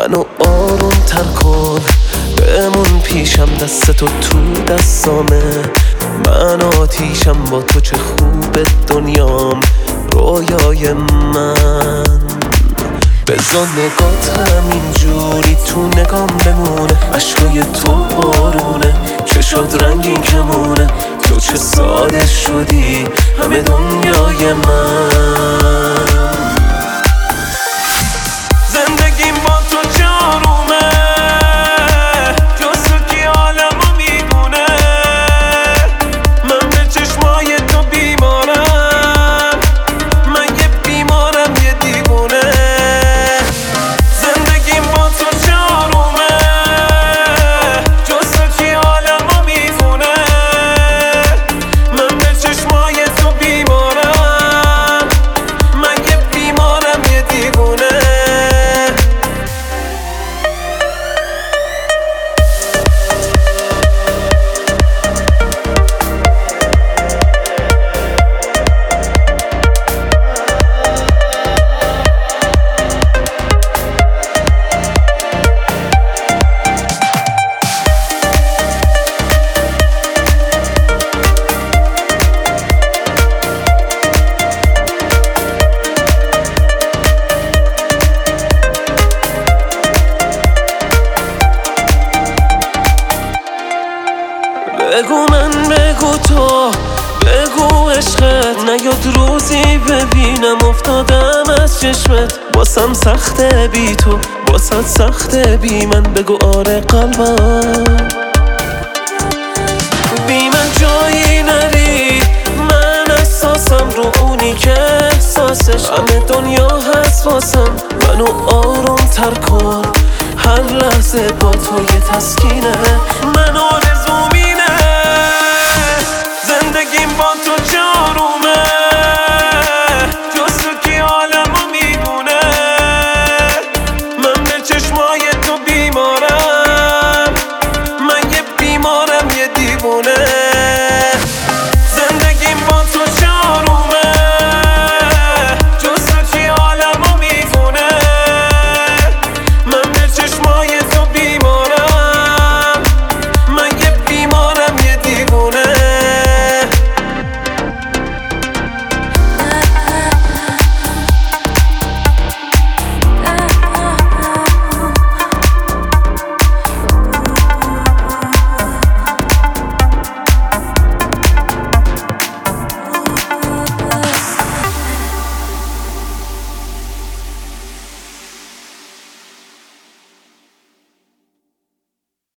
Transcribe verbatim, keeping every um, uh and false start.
منو آروم تر کن، بمون پیشم، دستتو تو دستامه. من آتیشم با تو، چه خوبه دنیام، رویای من. بذار نگات همینجوری تو نگام بمونه، عشقای تو بارونه، چه شد رنگین کمونه. تو چه ساده شدی، همه دنیای من. زندگیم با تو جارومه، جز کی عالمو میدونه. من به چشمای تو بیمارم، من یه بیمارم، یه دیوونه. زندگیم با تو جارومه، جز کی عالمو میدونه. من به چشمای تو بیمارم، من یه بیمارم، یه دیوونه. بگو من، بگو تو، بگو عشقت نیاد روزی ببینم افتادم از چشمت. باسم سخته بی تو، باسد سخته بی من. بگو آره قلبم، بی من جایی نری. من احساسم رو اونی که احساسش، همه دنیا هست واسم. منو آروم تر کن، هر لحظه با تو یه تسکینه. من آره